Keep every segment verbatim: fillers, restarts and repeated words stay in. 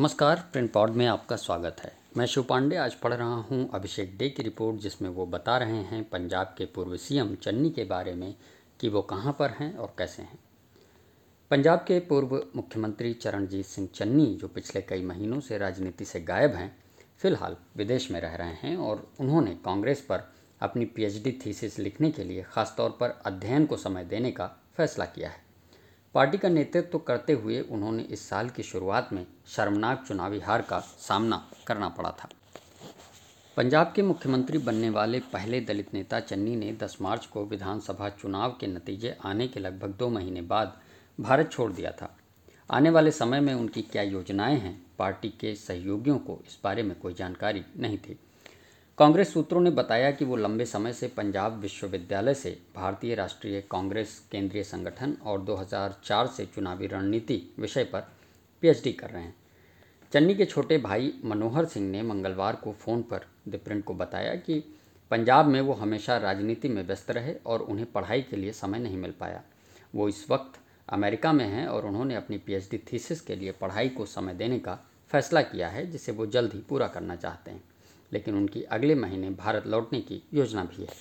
नमस्कार, print pod में आपका स्वागत है। मैं शिव पांडे आज पढ़ रहा हूं अभिषेक डे की रिपोर्ट, जिसमें वो बता रहे हैं पंजाब के पूर्व सीएम चन्नी के बारे में कि वो कहां पर हैं और कैसे हैं। पंजाब के पूर्व मुख्यमंत्री चरणजीत सिंह चन्नी, जो पिछले कई महीनों से राजनीति से गायब हैं, फिलहाल विदेश में रह रहे हैं और उन्होंने कांग्रेस पर अपनी पीएचडी थीसिस लिखने के लिए खासतौर पर अध्ययन को समय देने का फैसला किया है। पार्टी का नेतृत्व करते हुए उन्होंने इस साल की शुरुआत में शर्मनाक चुनावी हार का सामना करना पड़ा था। पंजाब के मुख्यमंत्री बनने वाले पहले दलित नेता चन्नी ने दस मार्च को विधानसभा चुनाव के नतीजे आने के लगभग दो महीने बाद भारत छोड़ दिया था। आने वाले समय में उनकी क्या योजनाएं हैं, पार्टी के सहयोगियों को इस बारे में कोई जानकारी नहीं थी। कांग्रेस सूत्रों ने बताया कि वो लंबे समय से पंजाब विश्वविद्यालय से भारतीय राष्ट्रीय कांग्रेस केंद्रीय संगठन और दो हज़ार चार से चुनावी रणनीति विषय पर पीएचडी कर रहे हैं। चन्नी के छोटे भाई मनोहर सिंह ने मंगलवार को फ़ोन पर द प्रिंट को बताया कि पंजाब में वो हमेशा राजनीति में व्यस्त रहे और उन्हें पढ़ाई के लिए समय नहीं मिल पाया। वो इस वक्त अमेरिका में हैं और उन्होंने अपनी पीएचडी थीसिस के लिए पढ़ाई को समय देने का फैसला किया है, जिसे वो जल्द ही पूरा करना चाहते हैं, लेकिन उनकी अगले महीने भारत लौटने की योजना भी है।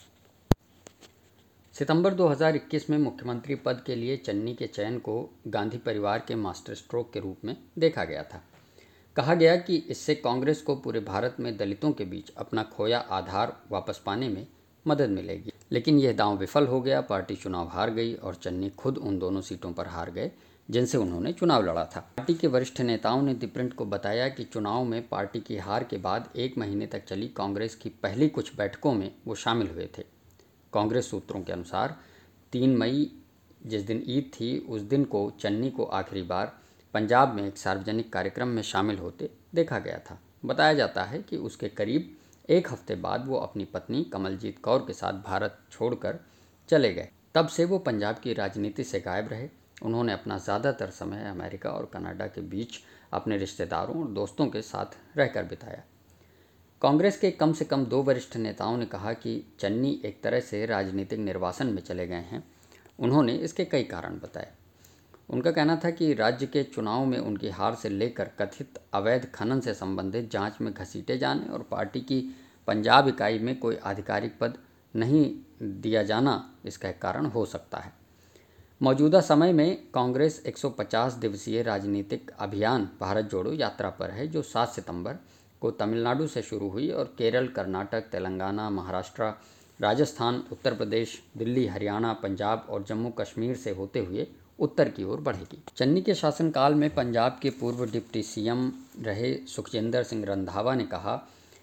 सितंबर दो हज़ार इक्कीस में मुख्यमंत्री पद के लिए चन्नी के चयन को गांधी परिवार के मास्टर स्ट्रोक के रूप में देखा गया था। कहा गया कि इससे कांग्रेस को पूरे भारत में दलितों के बीच अपना खोया आधार वापस पाने में मदद मिलेगी, लेकिन यह दांव विफल हो गया। पार्टी चुनाव हार गई और चन्नी खुद उन दोनों सीटों पर हार गए जिनसे उन्होंने चुनाव लड़ा था। पार्टी के वरिष्ठ नेताओं ने द प्रिंट को बताया कि चुनाव में पार्टी की हार के बाद एक महीने तक चली कांग्रेस की पहली कुछ बैठकों में वो शामिल हुए थे। कांग्रेस सूत्रों के अनुसार तीन मई, जिस दिन ईद थी, उस दिन को चन्नी को आखिरी बार पंजाब में एक सार्वजनिक कार्यक्रम में शामिल होते देखा गया था। बताया जाता है कि उसके करीब एक हफ्ते बाद वो अपनी पत्नी कमलजीत कौर के साथ भारत छोड़कर चले गए। तब से वो पंजाब की राजनीति से गायब रहे। उन्होंने अपना ज़्यादातर समय अमेरिका और कनाडा के बीच अपने रिश्तेदारों और दोस्तों के साथ रहकर बिताया। कांग्रेस के कम से कम दो वरिष्ठ नेताओं ने कहा कि चन्नी एक तरह से राजनीतिक निर्वासन में चले गए हैं। उन्होंने इसके कई कारण बताए। उनका कहना था कि राज्य के चुनाव में उनकी हार से लेकर कथित अवैध खनन से संबंधित जांच में घसीटे जाने और पार्टी की पंजाब इकाई में कोई आधिकारिक पद नहीं दिया जाना इसका एक कारण हो सकता है। मौजूदा समय में कांग्रेस एक सौ पचास दिवसीय राजनीतिक अभियान भारत जोड़ो यात्रा पर है, जो सात सितंबर को तमिलनाडु से शुरू हुई और केरल, कर्नाटक, तेलंगाना, महाराष्ट्र, राजस्थान, उत्तर प्रदेश, दिल्ली, हरियाणा, पंजाब और जम्मू कश्मीर से होते हुए उत्तर की ओर बढ़ेगी। चन्नी के शासनकाल में पंजाब के पूर्व डिप्टी सीएम रहे सुखजिंदर सिंह रंधावा ने कहा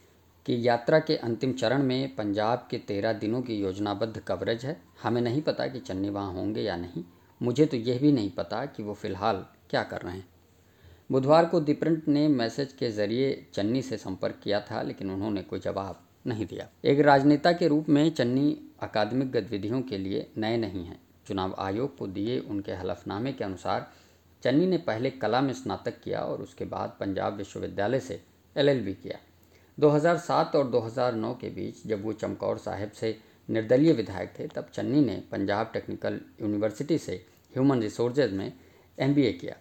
कि यात्रा के अंतिम चरण में पंजाब के तेरह दिनों की योजनाबद्ध कवरेज है। हमें नहीं पता कि चन्नी वहाँ होंगे या नहीं। मुझे तो यह भी नहीं पता कि वो फिलहाल क्या कर रहे हैं। बुधवार को द प्रिंट ने मैसेज के जरिए चन्नी से संपर्क किया था, लेकिन उन्होंने कोई जवाब नहीं दिया। एक राजनेता के रूप में चन्नी अकादमिक गतिविधियों के लिए नए नहीं हैं। चुनाव आयोग को दिए उनके हलफनामे के अनुसार चन्नी ने पहले कला में स्नातक किया और उसके बाद पंजाब विश्वविद्यालय से एलएलबी किया। दो हज़ार सात और दो हज़ार नौ के बीच जब वो चमकौर साहिब से निर्दलीय विधायक थे, तब चन्नी ने पंजाब टेक्निकल यूनिवर्सिटी से ह्यूमन रिसोर्सेज में एमबीए किया।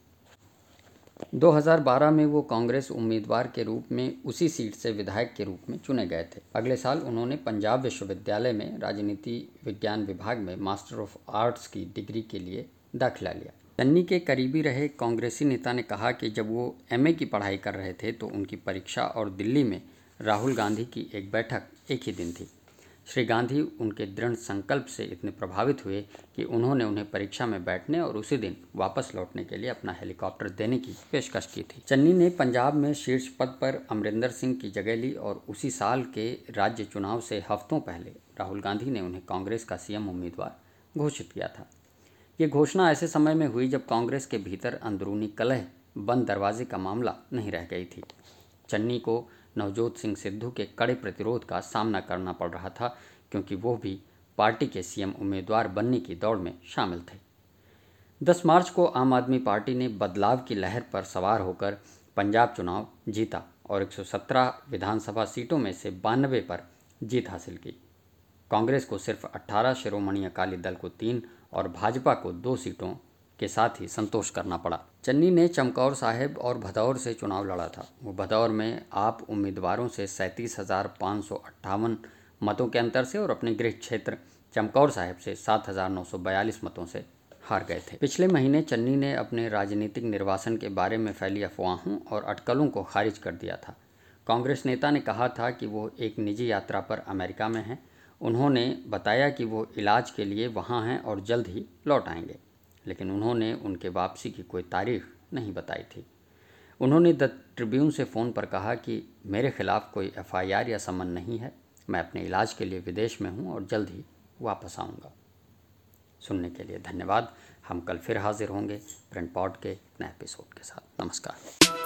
दो हज़ार बारह में वो कांग्रेस उम्मीदवार के रूप में उसी सीट से विधायक के रूप में चुने गए थे। अगले साल उन्होंने पंजाब विश्वविद्यालय में राजनीति विज्ञान विभाग में मास्टर ऑफ आर्ट्स की डिग्री के लिए दाखिला लिया। चन्नी के करीबी रहे कांग्रेसी नेता ने कहा कि जब वो एमए की पढ़ाई कर रहे थे तो उनकी परीक्षा और दिल्ली में राहुल गांधी की एक बैठक एक ही दिन थी। श्री गांधी उनके दृढ़ संकल्प से इतने प्रभावित हुए कि उन्होंने उन्हें परीक्षा में बैठने और उसी दिन वापस लौटने के लिए अपना हेलीकॉप्टर देने की पेशकश की थी। चन्नी ने पंजाब में शीर्ष पद पर अमरिंदर सिंह की जगह ली और उसी साल के राज्य चुनाव से हफ्तों पहले राहुल गांधी ने उन्हें कांग्रेस का सीएम उम्मीदवार घोषित किया था। ये घोषणा ऐसे समय में हुई जब कांग्रेस के भीतर अंदरूनी कलह, बंद दरवाजे का मामला नहीं रह गई थी। चन्नी को नवजोत सिंह सिद्धू के कड़े प्रतिरोध का सामना करना पड़ रहा था, क्योंकि वो भी पार्टी के सीएम उम्मीदवार बनने की दौड़ में शामिल थे। दस मार्च को आम आदमी पार्टी ने बदलाव की लहर पर सवार होकर पंजाब चुनाव जीता और एक सौ सत्रह विधानसभा सीटों में से बानवे पर जीत हासिल की। कांग्रेस को सिर्फ अठारह, शिरोमणि अकाली दल को तीन और भाजपा को दो सीटों के साथ ही संतोष करना पड़ा। चन्नी ने चमकौर साहिब और भदौर से चुनाव लड़ा था। वो भदौर में आप उम्मीदवारों से सैंतीस हजार पाँच सौ अट्ठावन मतों के अंतर से और अपने गृह क्षेत्र चमकौर साहिब से सात हजार नौ सौ बयालीस मतों से हार गए थे। पिछले महीने चन्नी ने अपने राजनीतिक निर्वासन के बारे में फैली अफवाहों और अटकलों को खारिज कर दिया था। कांग्रेस नेता ने कहा था कि वो एक निजी यात्रा पर अमेरिका में हैं। उन्होंने बताया कि वो इलाज के लिए वहाँ हैं और जल्द ही लौट आएंगे, लेकिन उन्होंने उनके वापसी की कोई तारीख नहीं बताई थी। उन्होंने द ट्रिब्यून से फ़ोन पर कहा कि मेरे खिलाफ कोई एफ आई आर या समन नहीं है, मैं अपने इलाज के लिए विदेश में हूँ और जल्द ही वापस आऊँगा। सुनने के लिए धन्यवाद। हम कल फिर हाजिर होंगे प्रिंट पॉड के नए एपिसोड के साथ। नमस्कार।